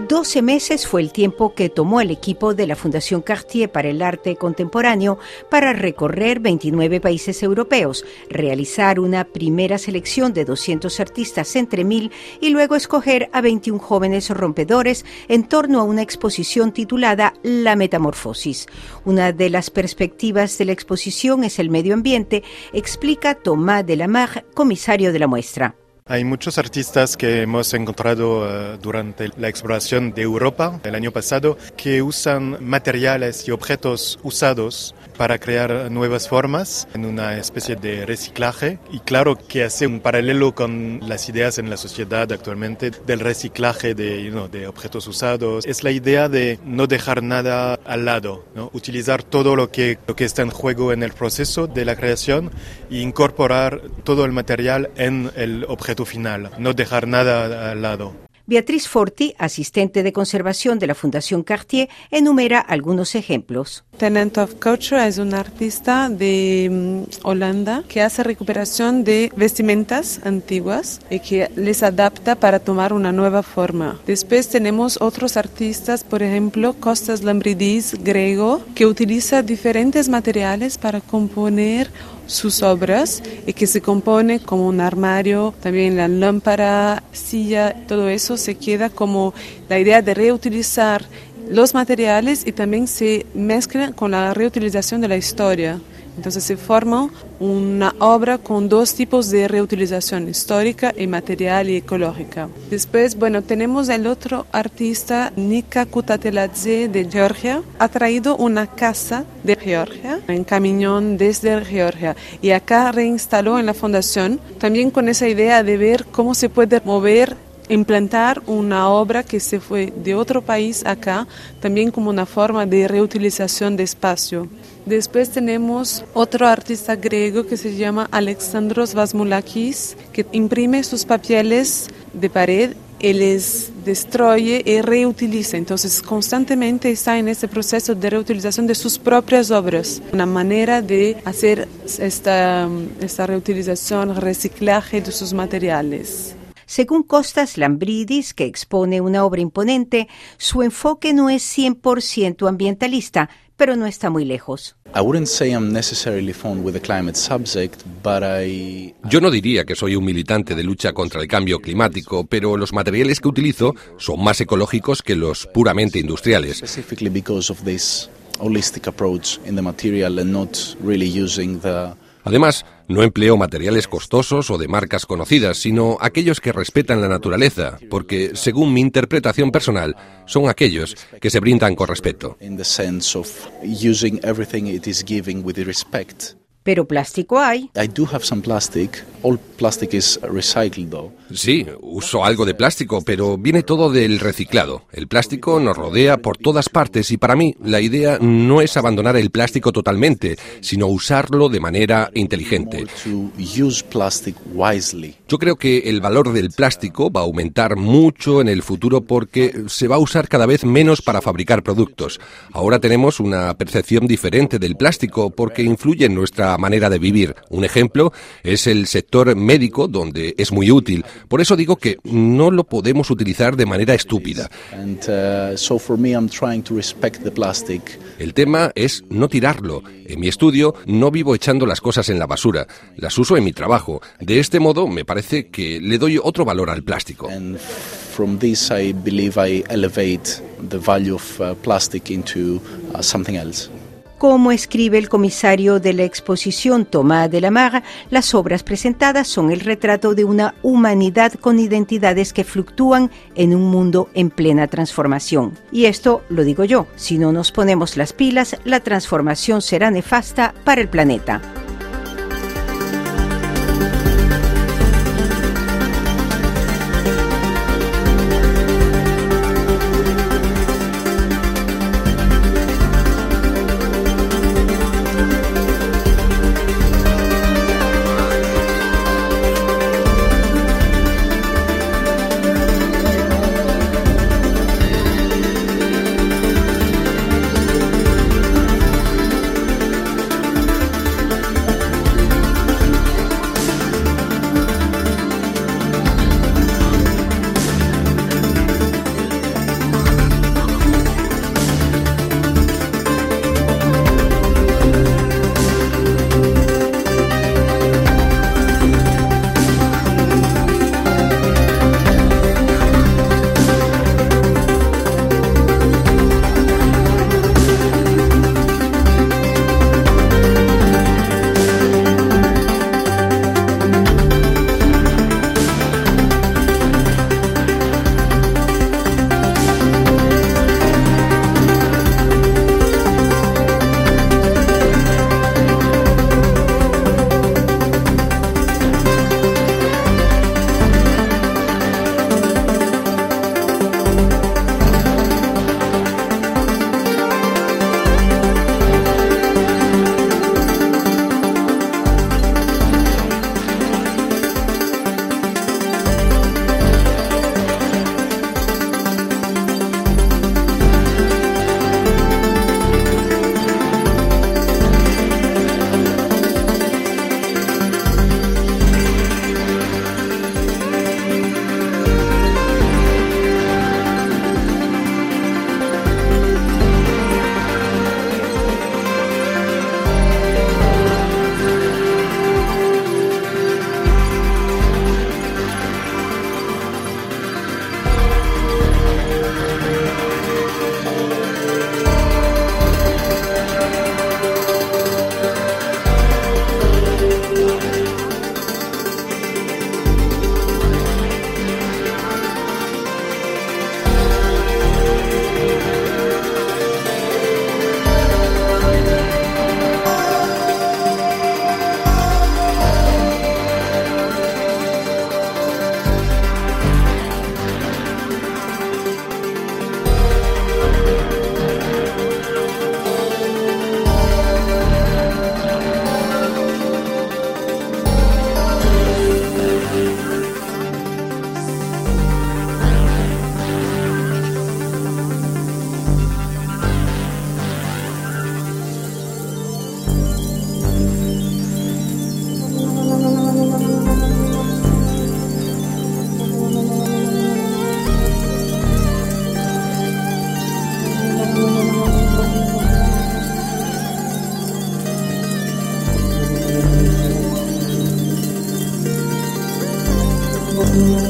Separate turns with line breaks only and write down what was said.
12 meses fue el tiempo que tomó el equipo de la Fundación Cartier para el Arte Contemporáneo para recorrer 29 países europeos, realizar una primera selección de 200 artistas entre 1000 y luego escoger a 21 jóvenes rompedores en torno a una exposición titulada La Metamorfosis. Una de las perspectivas de la exposición es el medio ambiente, explica Thomas Delamarre, comisario de la muestra.
Hay muchos artistas que hemos encontrado durante la exploración de Europa el año pasado que usan materiales y objetos usados para crear nuevas formas en una especie de reciclaje, y claro que hace un paralelo con las ideas en la sociedad actualmente del reciclaje de objetos usados. Es la idea de no dejar nada al lado, ¿no? Utilizar todo lo que está en juego en el proceso de la creación e incorporar todo el material en el objeto final, no dejar nada al lado.
Beatriz Forti, asistente de conservación de la Fundación Cartier, enumera algunos ejemplos.
Tenant of Culture es un artista de Holanda que hace recuperación de vestimentas antiguas y que les adapta para tomar una nueva forma. Después tenemos otros artistas, por ejemplo, Kostas Lambridis, griego, que utiliza diferentes materiales para componer sus obras y que se compone como un armario, también la lámpara, silla, todo eso se queda como la idea de reutilizar los materiales y también se mezcla con la reutilización de la historia. Entonces se forma una obra con dos tipos de reutilización, histórica y material y ecológica. Después, tenemos el otro artista, Nika Kutateladze de Georgia. Ha traído una casa de Georgia, en camión desde Georgia, y acá reinstaló en la fundación, también con esa idea de ver cómo se puede mover, implantar una obra que se fue de otro país acá, también como una forma de reutilización de espacio. Después tenemos otro artista griego que se llama Alexandros Vasmoulakis, que imprime sus papeles de pared y les destruye y reutiliza. Entonces, constantemente está en este proceso de reutilización de sus propias obras. Una manera de hacer esta reutilización, reciclaje de sus materiales.
Según Kostas Lambridis, que expone una obra imponente, su enfoque no es 100% ambientalista, pero no está muy lejos.
Yo no diría que soy un militante de lucha contra el cambio climático, pero los materiales que utilizo son más ecológicos que los puramente industriales. Además, no empleo materiales costosos o de marcas conocidas, sino aquellos que respetan la naturaleza, porque, según mi interpretación personal, son aquellos que se brindan con respeto.
Pero plástico hay.
Sí, uso algo de plástico, pero viene todo del reciclado. El plástico nos rodea por todas partes y para mí la idea no es abandonar el plástico totalmente, sino usarlo de manera inteligente. Yo creo que el valor del plástico va a aumentar mucho en el futuro porque se va a usar cada vez menos para fabricar productos. Ahora tenemos una percepción diferente del plástico porque influye en nuestra manera de vivir. Un ejemplo es el sector médico, donde es muy útil. Por eso digo que no lo podemos utilizar de manera estúpida. El tema es no tirarlo. En mi estudio no vivo echando las cosas en la basura. Las uso en mi trabajo. De este modo me parece que le doy otro valor al plástico.
From this, I believe I elevate the value of plastic into something else.
Como escribe el comisario de la exposición Thomas Delamarre, las obras presentadas son el retrato de una humanidad con identidades que fluctúan en un mundo en plena transformación. Y esto lo digo yo, si no nos ponemos las pilas, la transformación será nefasta para el planeta.
Música